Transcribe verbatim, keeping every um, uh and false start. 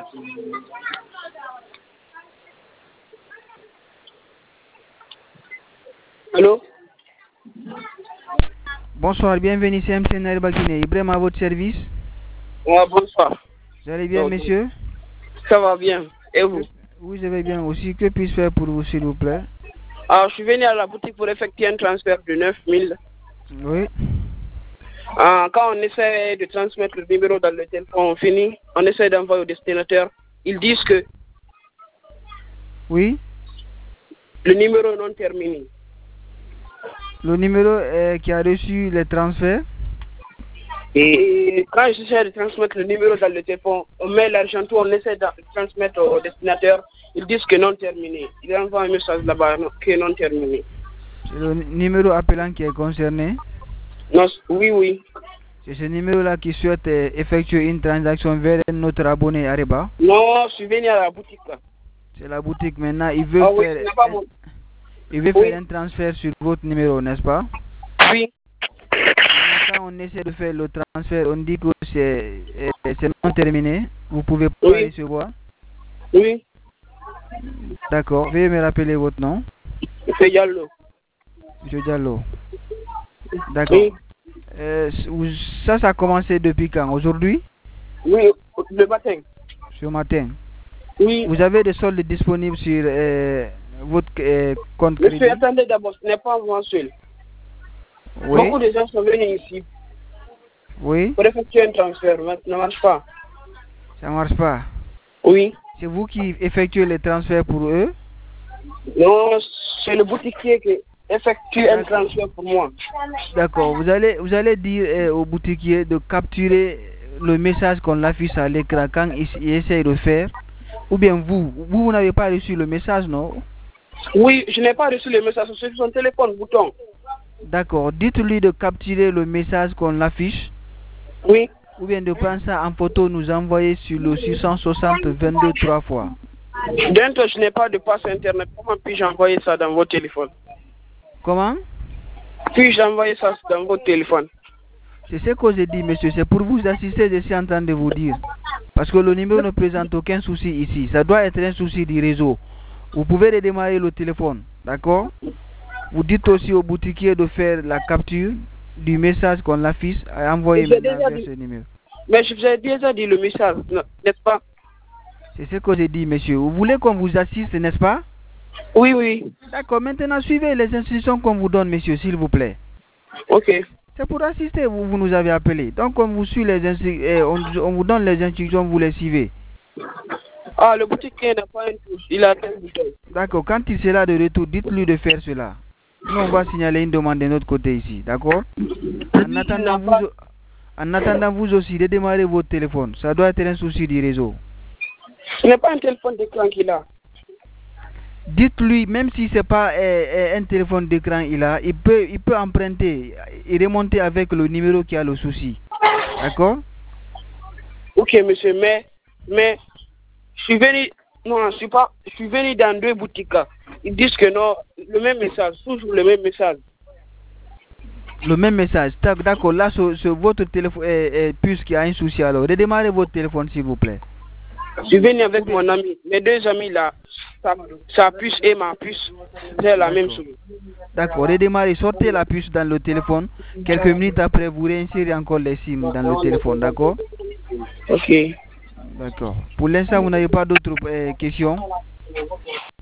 Allô? Bonsoir, bienvenue, c'est M C Nair Bakine. Ibrahim à votre service. Ouais, bonsoir. Vous allez bien, Donc, monsieur? Ça va bien. Et vous? Oui, je vais bien aussi. Que puis-je faire pour vous, s'il vous plaît? Alors, je suis venu à la boutique pour effectuer un transfert de neuf mille. Oui. Ah, quand on essaie de transmettre le numéro dans le téléphone, on finit, on essaie d'envoyer au destinataire. Ils disent que Oui. le numéro non terminé. Le numéro euh, qui a reçu les transferts? Et quand j'essaie de transmettre le numéro dans le téléphone, on met l'argent, tout, on essaie de transmettre au destinataire. Ils disent que non terminé. Ils envoient un message là-bas non, que non terminé. C'est le numéro appelant qui est concerné? Non, oui, oui. C'est ce numéro-là qui souhaite euh, effectuer une transaction vers notre abonné Areba? Non, je suis venu à la boutique là. C'est la boutique maintenant. Il veut Ah oui, faire, ce n'est pas un, mon... il veut Oui. faire un transfert sur votre numéro, n'est-ce pas? Oui. Maintenant, quand on essaie de faire le transfert, on dit que c'est euh, c'est non terminé. Vous pouvez pas Oui. recevoir. Oui. D'accord. Veuillez me rappeler votre nom. C'est Diallo. Monsieur Diallo. D'accord. Oui. Euh, ça, ça a commencé depuis quand? Aujourd'hui? Oui, le matin. Ce matin. Oui. Vous avez des soldes disponibles sur euh, votre euh, compte Monsieur, crédit? attendez d'abord, ce n'est pas moi seul. Oui. Beaucoup de gens sont venus ici Oui. pour effectuer un transfert, mais ça ne marche pas. Ça marche pas. Oui. C'est vous qui effectuez les transferts pour eux? Non, c'est le boutiquier qui effectue un transfert pour moi. D'accord. Vous allez, vous allez dire euh, au boutiquier de capturer le message qu'on affiche à l'écran quand il, il essaye de faire. Ou bien vous, vous, vous n'avez pas reçu le message, non? Oui, je n'ai pas reçu le message sur son téléphone, bouton. D'accord. Dites-lui de capturer le message qu'on affiche. Oui. Ou bien de prendre ça en photo, nous envoyer sur le six cent soixante vingt-deux trois fois. Bientôt, je n'ai pas de passe internet. Comment puis-je envoyer ça dans votre téléphone? Comment? Puis-je envoyer ça dans votre téléphone? C'est ce que j'ai dit, monsieur. C'est pour vous assister, je suis en train de vous dire. Parce que le numéro ne présente aucun souci ici. Ça doit être un souci du réseau. Vous pouvez redémarrer le téléphone, d'accord? Vous dites aussi au boutiquier de faire la capture du message qu'on affiche et envoyer maintenant vers ce numéro. Mais je vous ai déjà dit le message, n'est-ce pas? C'est ce que j'ai dit, monsieur. Vous voulez qu'on vous assiste, n'est-ce pas? Oui, oui. D'accord. Maintenant, suivez les instructions qu'on vous donne, monsieur, s'il vous plaît. Ok. C'est pour assister, vous, vous nous avez appelé. Donc, on vous suit les instructions, on, on vous donne les instructions, vous les suivez. Ah, le boutiquier n'a pas une touche, il a un bouton. D'accord. Quand il sera de retour, dites-lui de faire cela. Nous, on va signaler une demande de notre côté ici, d'accord? En attendant, vous, en attendant, vous aussi, redémarrez votre téléphone. Ça doit être un souci du réseau. Ce n'est pas un téléphone d'écran qu'il a. Dites-lui, même si ce n'est pas euh, un téléphone d'écran, il a, il peut, il peut emprunter et remonter avec le numéro qui a le souci. D'accord? Ok, monsieur, mais, mais, je suis venu, non, je suis pas, je suis venu dans deux boutiques. Ils disent que non, le même message, toujours le même message. Le même message. D'accord, là, c'est votre téléphone euh, puce qui a un souci alors. Redémarrez votre téléphone, s'il vous plaît. Je suis venu avec mon ami. Mes deux amis là, sa, sa puce et ma puce, c'est la même chose. D'accord, redémarrez, sortez la puce dans le téléphone. Quelques minutes après, vous réinsérez encore les SIM dans le téléphone, d'accord? Ok. D'accord. Pour l'instant, vous n'avez pas d'autres euh, questions?